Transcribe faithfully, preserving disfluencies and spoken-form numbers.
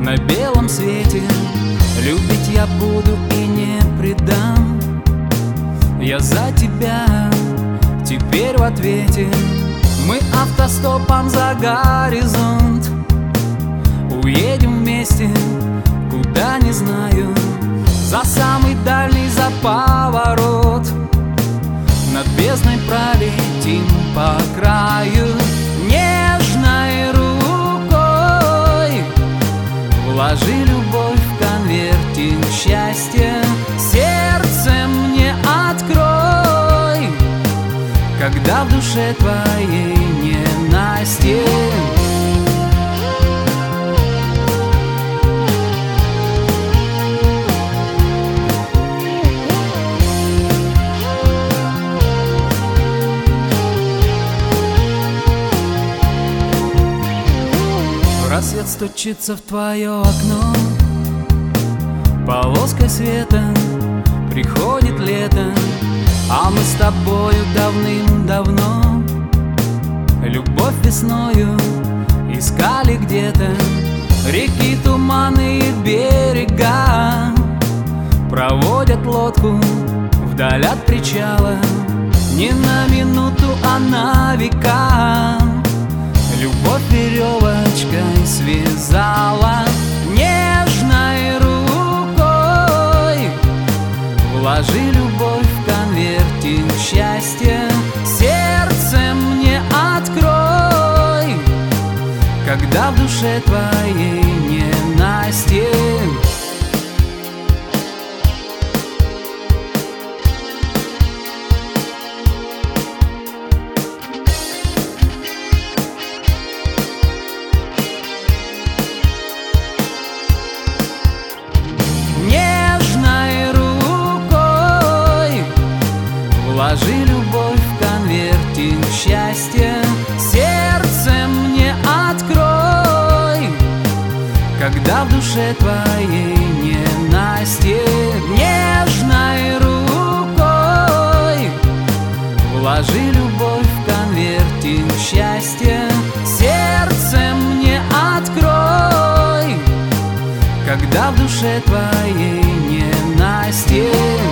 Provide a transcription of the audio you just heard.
на белом свете. Любить я буду и не предам. Я за тебя теперь в ответе. Мы автостопом за горизонт уедем вместе, куда не знаю, за самый дальний, за поворот. Над бездной пролетим по краю. Нежной рукой вложи любовь в конвертик счастья. Сердце мне открой, когда в душе твоей ненастье. Рассвет стучится в твое окно, полоской света приходит лето, а мы с тобою давным-давно любовь весною искали где-то. Реки, туманы и берега проводят лодку вдаль от причала. Не на минуту, а на века любовь веревочкой связала. Нежной рукой вложи любовь в конвертик счастья. Сердце мне открой, когда в душе твоей ненастье. Вложи любовь в конвертик счастья. Сердце мне открой, когда в душе твоей ненастье. Нежной рукой вложи любовь в конвертик счастья. Сердце мне открой, когда в душе твоей ненастье.